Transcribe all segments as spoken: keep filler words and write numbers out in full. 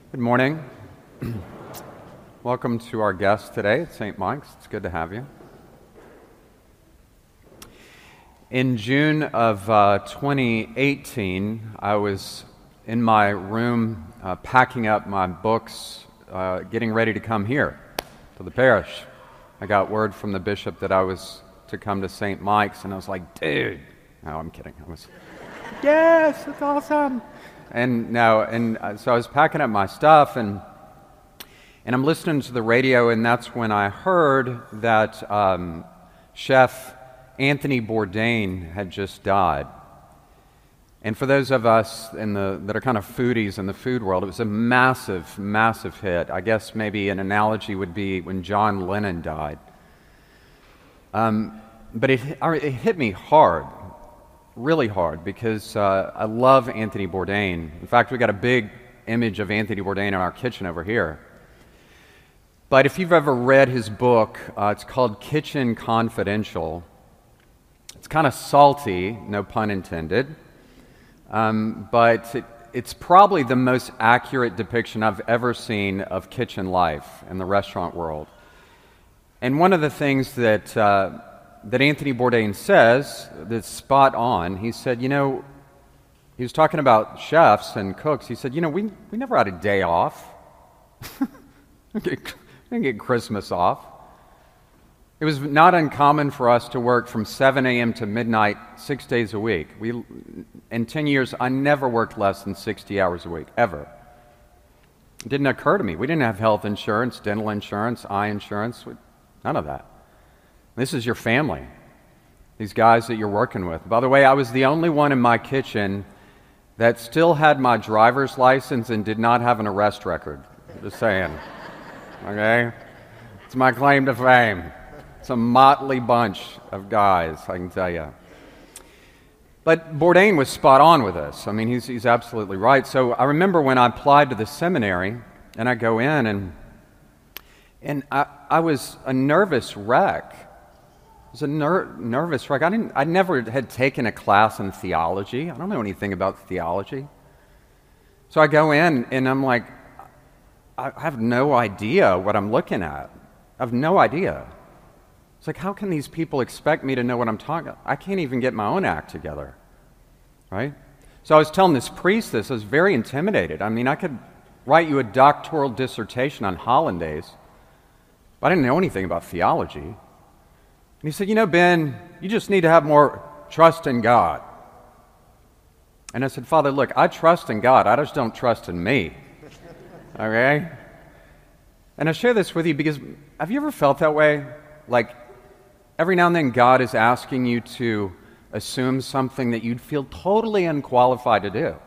Good morning. Welcome to our guest today at Saint Mike's. It's good to have you. In June of uh, twenty eighteen, I was in my room uh, packing up my books, uh, getting ready to come here to the parish. I got word from the bishop that I was to come to Saint Mike's, and I was like, dude. No, I'm kidding. I was, yes, it's awesome. And no, and uh, so I was packing up my stuff, and and I'm listening to the radio, and that's when I heard that um, Chef Anthony Bourdain had just died. And for those of us in the that are kind of foodies in the food world, it was a massive, massive hit. I guess maybe an analogy would be when John Lennon died. Um, but it, it hit me hard. Really hard, because uh, I love Anthony Bourdain. In fact, we got a big image of Anthony Bourdain in our kitchen over here. But if you've ever read his book, uh, it's called Kitchen Confidential. It's kind of salty, no pun intended, um, but it, it's probably the most accurate depiction I've ever seen of kitchen life in the restaurant world. And one of the things that uh, that Anthony Bourdain says that's spot on, he said, you know, he was talking about chefs and cooks. He said, you know, we, we never had a day off. We didn't get Christmas off. It was not uncommon for us to work from seven a.m. to midnight, six days a week. We, in ten years, I never worked less than sixty hours a week, ever. It didn't occur to me. We didn't have health insurance, dental insurance, eye insurance, none of that. This is your family, these guys that you're working with. By the way, I was the only one in my kitchen that still had my driver's license and did not have an arrest record. Just saying. Okay? It's my claim to fame. It's a motley bunch of guys, I can tell you. But Bourdain was spot on with this. I mean, he's, he's absolutely right. So I remember when I applied to the seminary, and I go in, and and I, I was a nervous wreck. I was a ner- nervous wreck. I didn't. I never had taken a class in theology. I don't know anything about theology. So I go in, and I'm like, I have no idea what I'm looking at. I have no idea. It's like, how can these people expect me to know what I'm talking about? I can't even get my own act together, right? So I was telling this priest this. I was very intimidated. I mean, I could write you a doctoral dissertation on hollandaise, but I didn't know anything about theology. And he said, you know, Ben, you just need to have more trust in God. And I said, Father, look, I trust in God. I just don't trust in me. Okay? And I share this with you because have you ever felt that way? Like, every now and then God is asking you to assume something that you'd feel totally unqualified to do.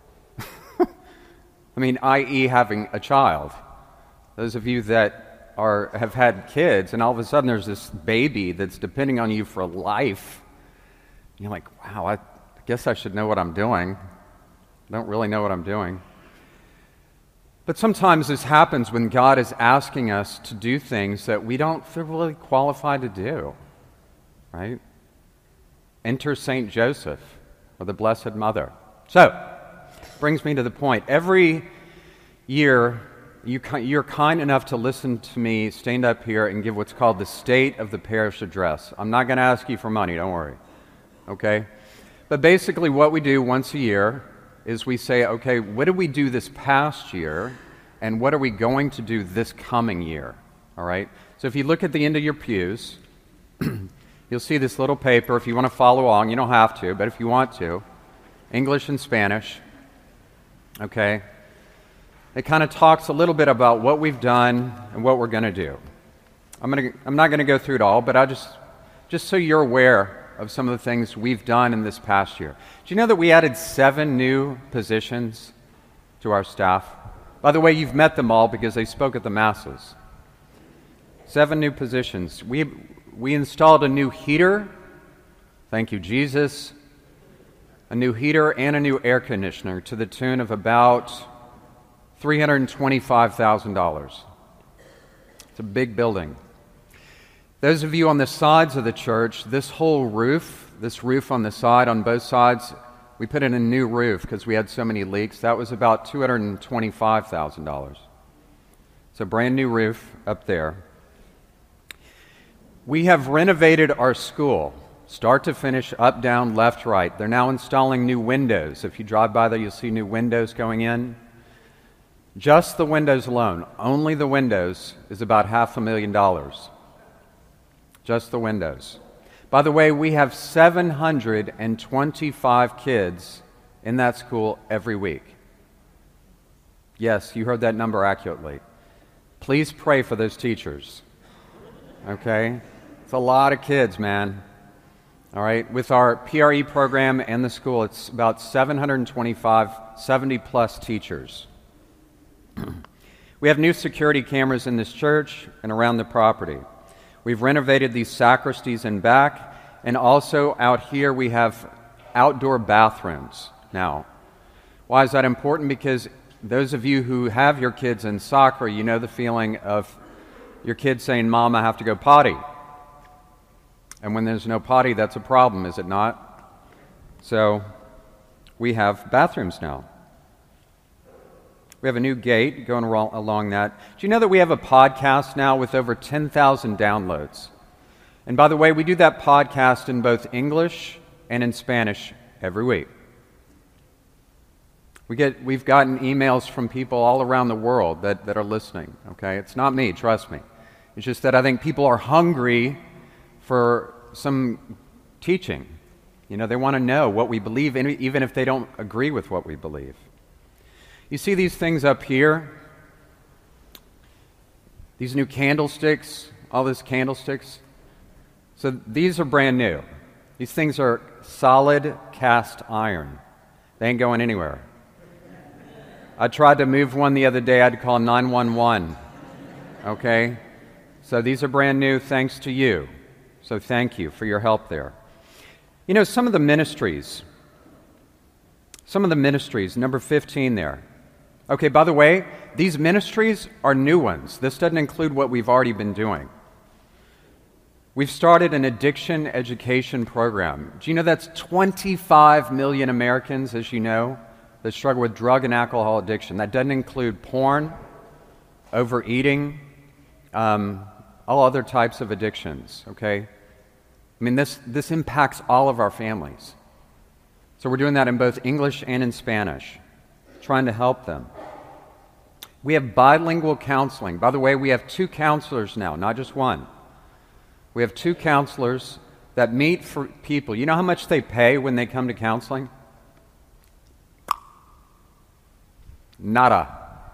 I mean, that is having a child. Those of you that Or have had kids, and all of a sudden there's this baby that's depending on you for life. And you're like, wow, I guess I should know what I'm doing. I don't really know what I'm doing. But sometimes this happens when God is asking us to do things that we don't feel really qualified to do, right? Enter Saint Joseph, or the Blessed Mother. So, brings me to the point. Every year, You, you're kind enough to listen to me stand up here and give what's called the State of the Parish Address. I'm not going to ask you for money, don't worry, okay? But basically what we do once a year is we say, okay, what did we do this past year, and what are we going to do this coming year, all right? So if you look at the end of your pews, you'll see this little paper. If you want to follow along, you don't have to, but if you want to, English and Spanish, okay? It kind of talks a little bit about what we've done and what we're going to do. I'm going to, I'm not going to go through it all, but I just, just so you're aware of some of the things we've done in this past year. Do you know that we added seven new positions to our staff? By the way, you've met them all because they spoke at the masses. Seven new positions. We, we installed a new heater. Thank you, Jesus. A new heater and a new air conditioner to the tune of about three hundred twenty-five thousand dollars. It's a big building. Those of you on the sides of the church, this whole roof, this roof on the side, on both sides, We put in a new roof because we had so many leaks. That was about two hundred twenty-five thousand dollars. So brand new roof up there. We have renovated our school, start to finish, up, down, left, right. They're now installing new windows. If you drive by there, you'll see new windows going in. Just the windows alone, only the windows, is about half a million dollars. Just the windows. By the way, we have seven hundred twenty-five kids in that school every week. Yes, you heard that number accurately. Please pray for those teachers. Okay? It's a lot of kids, man. All right? With our P R E program and the school, it's about seven hundred twenty-five, seventy plus teachers. We have new security cameras in this church and around the property. We've renovated these sacristies in back, and also out here we have outdoor bathrooms now. Why is that important? Because those of you who have your kids in soccer, you know the feeling of your kid saying, "Mom, I have to go potty." And when there's no potty, that's a problem, is it not? So we have bathrooms now. We have a new gate going along that. Do you know that we have a podcast now with over ten thousand downloads? And by the way, we do that podcast in both English and in Spanish every week. We get, we've gotten emails from people all around the world that, that are listening, okay? It's not me, trust me. It's just that I think people are hungry for some teaching. You know, they want to know what we believe, even if they don't agree with what we believe. You see these things up here? These new candlesticks, all these candlesticks? So these are brand new. These things are solid cast iron. They ain't going anywhere. I tried to move one the other day. I had to call nine one one. Okay? So these are brand new thanks to you. So thank you for your help there. You know, some of the ministries, some of the ministries, number fifteen there. Okay, by the way, these ministries are new ones. This doesn't include what we've already been doing. We've started an addiction education program. Do you know that's twenty-five million Americans, as you know, that struggle with drug and alcohol addiction? That doesn't include porn, overeating, um, all other types of addictions, okay? I mean, this, this impacts all of our families. So we're doing that in both English and in Spanish, trying to help them. We have bilingual counseling. By the way, we have two counselors now, not just one. We have two counselors that meet for people. You know how much they pay when they come to counseling? Nada.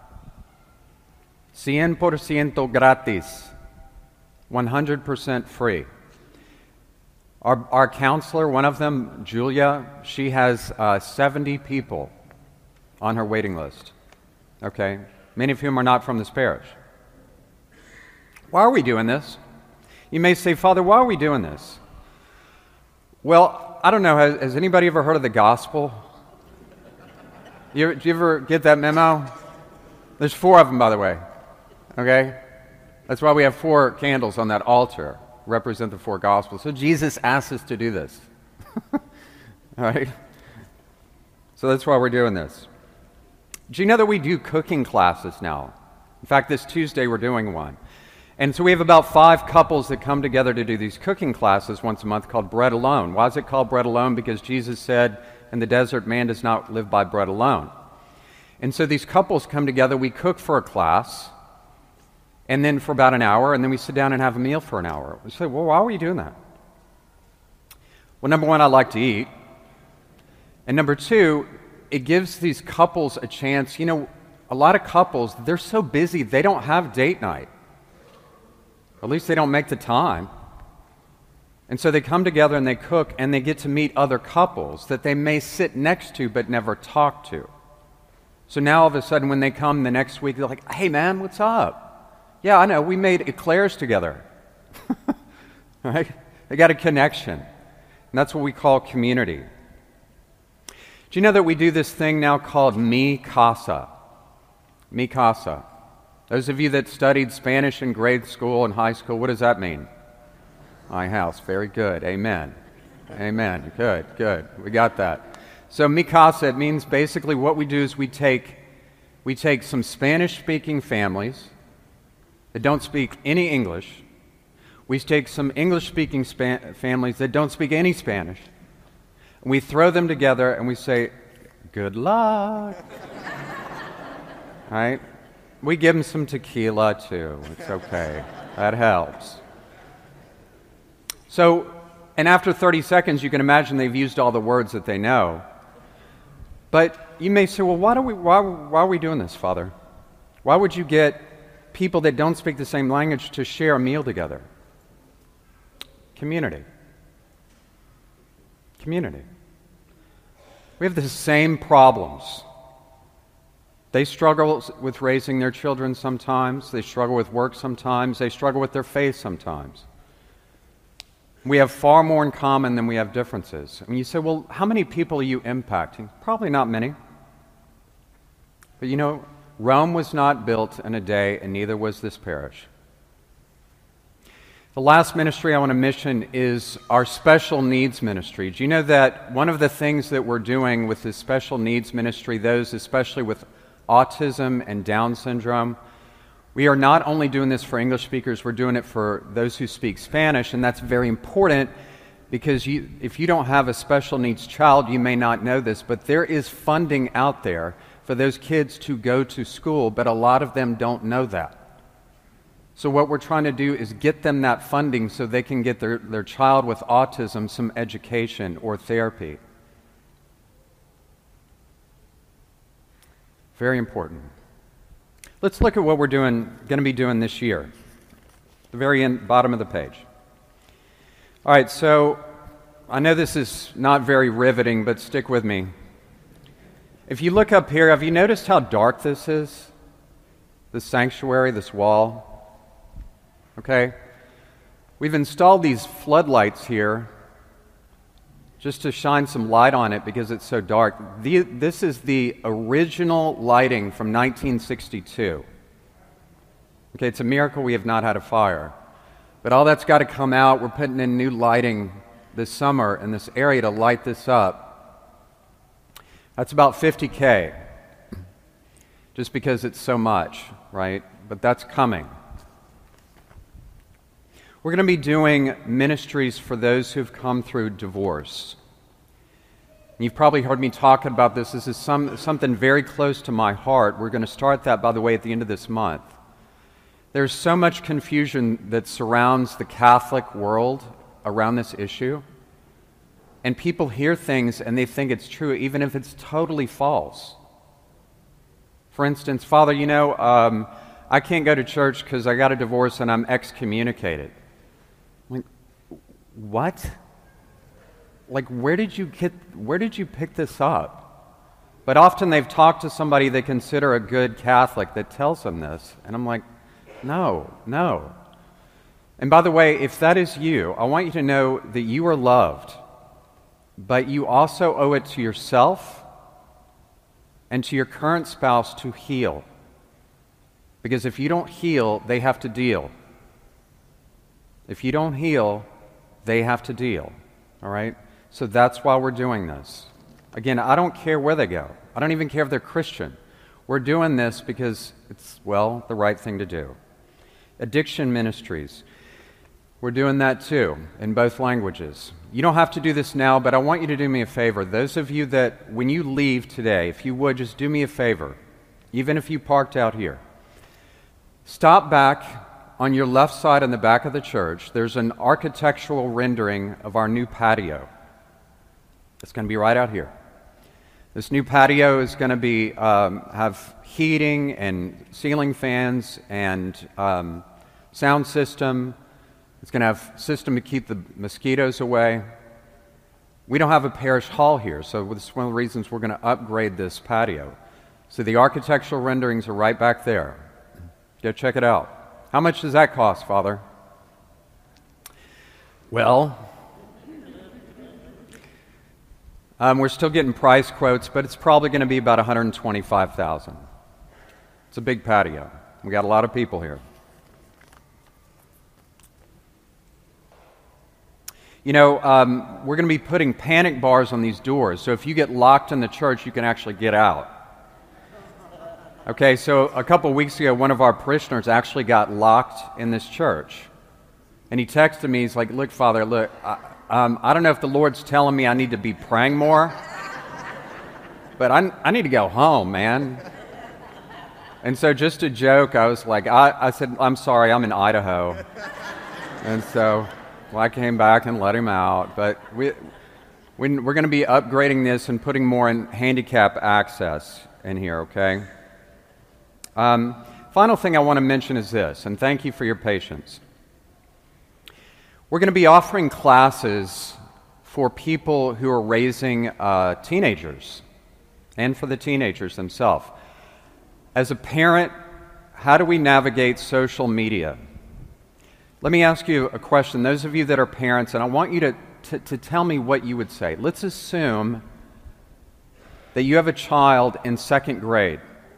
cien por ciento gratis. one hundred percent free. Our, our counselor, one of them, Julia, she has uh, seventy people on her waiting list. Okay? Many of whom are not from this parish. Why are we doing this? You may say, Father, why are we doing this? Well, I don't know. Has, has anybody ever heard of the gospel? You, do you ever get that memo? There's four of them, by the way. Okay? That's why we have four candles on that altar, represent the four gospels. So Jesus asked us to do this. All right? So that's why we're doing this. Do you know that we do cooking classes now? In fact, this Tuesday we're doing one. And so we have about five couples that come together to do these cooking classes once a month called Bread Alone. Why is it called Bread Alone? Because Jesus said in the desert, man does not live by bread alone. And so these couples come together, we cook for a class, and then for about an hour, and then we sit down and have a meal for an hour. We say, well, why are we doing that? Well, number one, I like to eat. And number two, it gives these couples a chance. You know, a lot of couples, they're so busy, they don't have date night. At least they don't make the time. And so they come together and they cook, and they get to meet other couples that they may sit next to but never talk to. So now all of a sudden when they come the next week, they're like, hey man, what's up? Yeah, I know, we made eclairs together. Right? They got a connection. And that's what we call community. Do you know that we do this thing now called Mi Casa? Mi Casa. Those of you that studied Spanish in grade school and high school, what does that mean? My house. Very good. Amen. Amen. Good, good. We got that. So mi casa, it means basically what we do is we take, we take some Spanish-speaking families that don't speak any English. We take some English-speaking spa- families that don't speak any Spanish. And we throw them together and we say, good luck. Right? We give them some tequila too. It's okay. That helps. So, and after thirty seconds, you can imagine they've used all the words that they know. But you may say, well, why, do we, why, why are we doing this, Father? Why would you get people that don't speak the same language to share a meal together? Community. Community. We have the same problems. They struggle with raising their children sometimes. They struggle with work sometimes. They struggle with their faith sometimes. We have far more in common than we have differences. And you say, well, how many people are you impacting? Probably not many. But you know, Rome was not built in a day, and neither was this parish. The last ministry I want to mention is our special needs ministry. Do you know that one of the things that we're doing with this special needs ministry, those especially with autism and Down syndrome, we are not only doing this for English speakers, we're doing it for those who speak Spanish, and that's very important because you, if you don't have a special needs child, you may not know this, but there is funding out there for those kids to go to school, but a lot of them don't know that. So what we're trying to do is get them that funding so they can get their, their child with autism some education or therapy. Very important. Let's look at what we're doing, going to be doing this year. The very end, bottom of the page. All right, so I know this is not very riveting, but stick with me. If you look up here, have you noticed how dark this is? This sanctuary, this wall. Okay? We've installed these floodlights here just to shine some light on it because it's so dark. The, this is the original lighting from nineteen sixty-two. Okay, it's a miracle we have not had a fire. But all that's got to come out. We're putting in new lighting this summer in this area to light this up. That's about fifty K, just because it's so much, right? But that's coming. We're going to be doing ministries for those who've come through divorce. You've probably heard me talk about this. This is some, something very close to my heart. We're going to start that, by the way, at the end of this month. There's so much confusion that surrounds the Catholic world around this issue. And people hear things and they think it's true, even if it's totally false. For instance, Father, you know, um, I can't go to church because I got a divorce and I'm excommunicated. Like, what? Like, where did you get, where did you pick this up? But often they've talked to somebody they consider a good Catholic that tells them this. And I'm like, no, no. And by the way, if that is you, I want you to know that you are loved, but you also owe it to yourself and to your current spouse to heal. Because if you don't heal, they have to deal. If you don't heal, they have to deal. All right? So that's why we're doing this. Again, I don't care where they go. I don't even care if they're Christian. We're doing this because it's, well, the right thing to do. Addiction ministries. We're doing that too, in both languages. You don't have to do this now, but I want you to do me a favor. Those of you that, when you leave today, if you would, just do me a favor, even if you parked out here. Stop back on your left side in the back of the church. There's an architectural rendering of our new patio. It's going to be right out here. This new patio is going to be um, have heating and ceiling fans and um, sound system. It's going to have a system to keep the mosquitoes away. We don't have a parish hall here, so this is one of the reasons we're going to upgrade this patio. So the architectural renderings are right back there. Go check it out. How much does that cost, Father? Well, um, we're still getting price quotes, but it's probably going to be about one hundred twenty-five thousand dollars. It's a big patio. We got a lot of people here. You know, um, we're going to be putting panic bars on these doors, so if you get locked in the church, you can actually get out. Okay, so a couple of weeks ago, one of our parishioners actually got locked in this church. And he texted me, he's like, look, Father, look, I, um, I don't know if the Lord's telling me I need to be praying more, but I, I need to go home, man. And so just a joke, I was like, I, I said, I'm sorry, I'm in Idaho. And so well, I came back and let him out. But we, we, we're going to be upgrading this and putting more in handicap access in here, okay? Um, final thing I want to mention is this, and thank you for your patience. We're going to be offering classes for people who are raising uh, teenagers and for the teenagers themselves. As a parent, how do we navigate social media? Let me ask you a question. Those of you that are parents, and I want you to, to, to tell me what you would say. Let's assume that you have a child in second grade,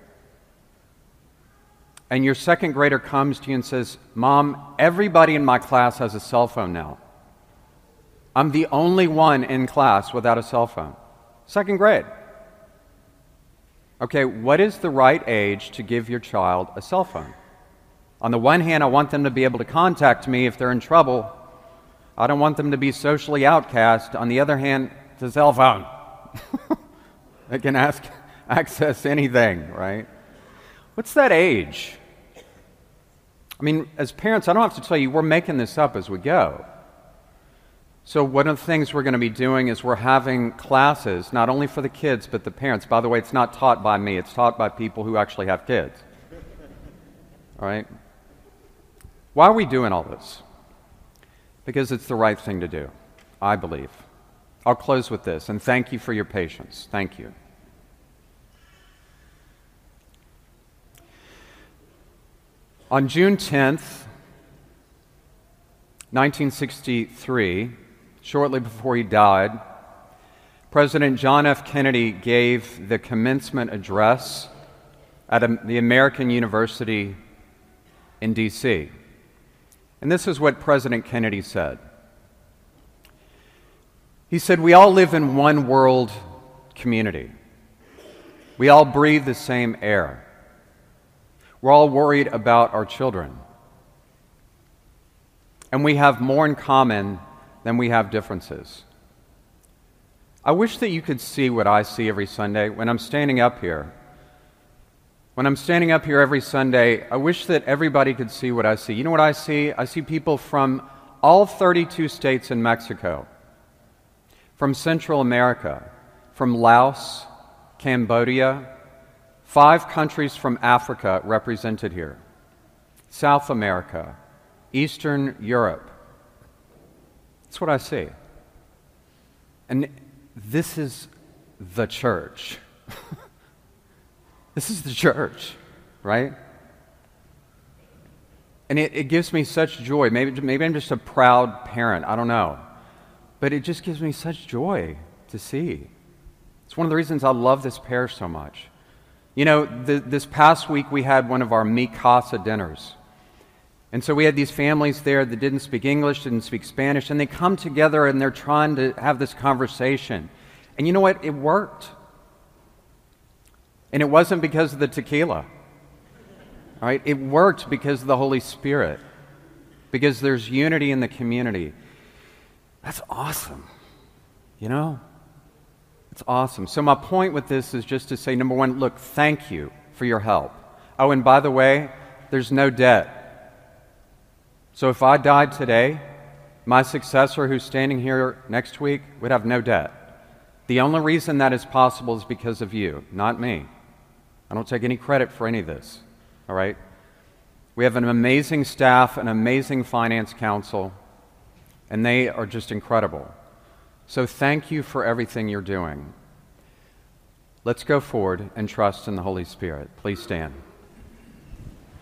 and your second grader comes to you and says, Mom, everybody in my class has a cell phone now. I'm the only one in class without a cell phone. Second grade. Okay, what is the right age to give your child a cell phone? On the one hand, I want them to be able to contact me if they're in trouble. I don't want them to be socially outcast. On the other hand, it's a cell phone. They can ask, access anything, right? What's that age? I mean, as parents, I don't have to tell you, we're making this up as we go. So one of the things we're going to be doing is we're having classes, not only for the kids, but the parents. By the way, it's not taught by me. It's taught by people who actually have kids. All right? Why are we doing all this? Because it's the right thing to do, I believe. I'll close with this, and thank you for your patience. Thank you. On June tenth, nineteen sixty-three, shortly before he died, President John F. Kennedy gave the commencement address at a, the American University in D C And this is what President Kennedy said. He said, "We all live in one world community. We all breathe the same air. We're all worried about our children. And we have more in common than we have differences." I wish that you could see what I see every Sunday when I'm standing up here. When I'm standing up here every Sunday, I wish that everybody could see what I see. You know what I see? I see people from all thirty-two states in Mexico, from Central America, from Laos, Cambodia, five countries from Africa represented here, South America, Eastern Europe. That's what I see. And this is the church. This is the church, right? And it, it gives me such joy. Maybe, maybe I'm just a proud parent. I don't know. But it just gives me such joy to see. It's one of the reasons I love this parish so much. You know, the, this past week we had one of our Mi Casa dinners. And so we had these families there that didn't speak English, didn't speak Spanish, and they come together and they're trying to have this conversation. And you know what? It worked. And it wasn't because of the tequila. All right? It worked because of the Holy Spirit. Because there's unity in the community. That's awesome. You know? It's awesome. So my point with this is just to say, number one, look, thank you for your help. Oh, and by the way, there's no debt. So if I died today, my successor who's standing here next week would have no debt. The only reason that is possible is because of you, not me. I don't take any credit for any of this, all right? We have an amazing staff, an amazing finance council, and they are just incredible. So thank you for everything you're doing. Let's go forward and trust in the Holy Spirit. Please stand.